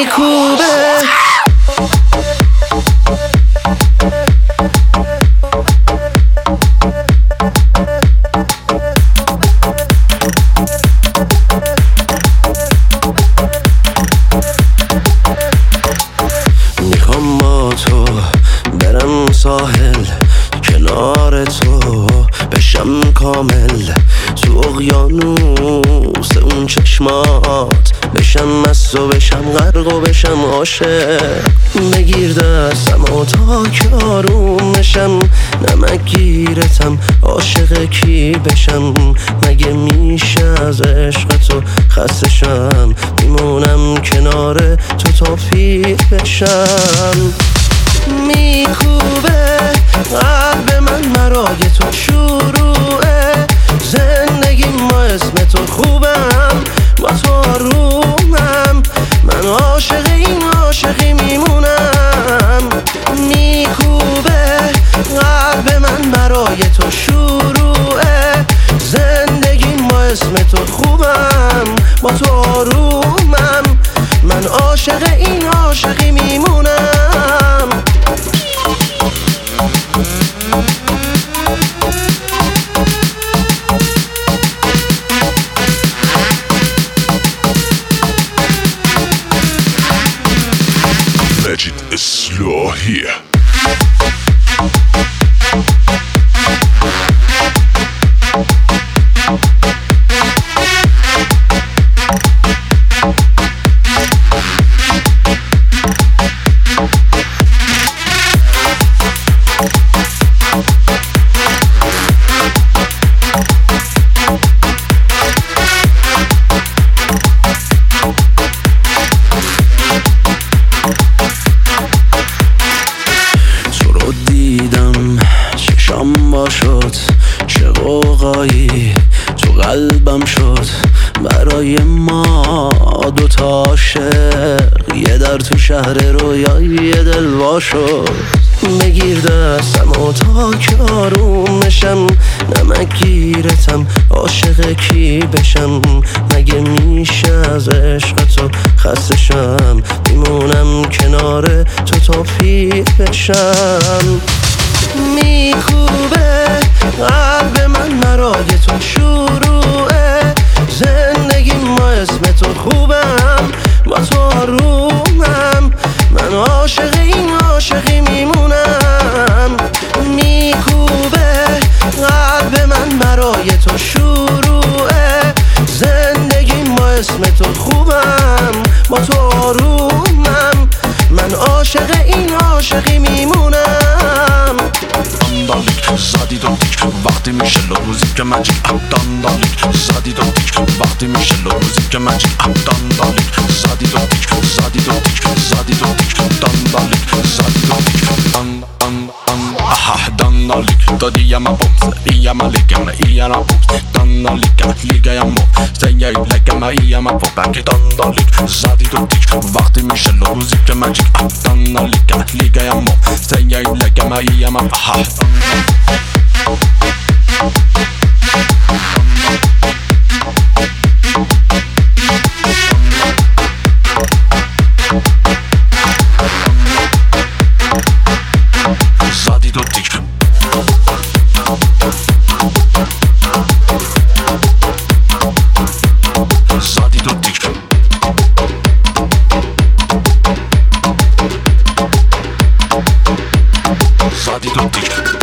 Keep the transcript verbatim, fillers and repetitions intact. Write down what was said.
میکوبه. میخوام با تو برم ساحل، کنار تو بشم کامل، تو اقیانوس اون چشمات بشم مست و بشم غرق و بشم عاشق. بگیر دستم و تا که آروم بشم، نمک گیرتم عاشق کی بشم. مگه میشه از عشق تو خسته شم، میمونم کنار تو تا پیر بشم. میکوبه قلب من مرای تو شروعه، زندگیم با اسم تو خوبم، با تو آرومم، من عاشق این عاشقی میمونم. میکوبه قلب من برای تو شروعه، زندگیم با اسم تو خوبم، با تو آرومم، من عاشق این عاشقی میمونم. Legend Islah here. شد چه قوقایی تو قلبم شد، برای ما دوتا عاشق، یه در تو شهر رویایی دل وا شد. بگیر دستم و تا که آروم بشم، نمک گیرتم عاشق کی بشم. مگه میشه از عشق تو خسته شم، میمونم کنار تو تا پیر بشم. میکوبه قلب من مرای تو شروعه، زندگیم با اسم تو خوبم، با تو آرومم، من عاشق این عاشقی میمونم. میکوبه قلب من برای تو شروعه، زندگیم با اسم تو خوبم، با تو آرومم، من عاشق این عاشقی میمونم. داندالیک زدی دو تیک وقتی میشه روزی که مجید داندالیک زدی دو تیک وقتی میشه روزی که مجید داندالیک زدی دو تیک زدی دو تیک زدی دو تیک داندالیک زدی دو تیک دان دان دان آها داندالیک دادی یا ما بومس یا ما لیگم یا ما بومس داندالیک لیگا یا ما سیای لیگم یا ما بومس داندالیک زدی دو تیک وقتی میشه روزی که مجید داندالیک لیگا یا ما سیای لیگم یا ما آها زدی دو تیک زدی دو تیک زدی دو تیک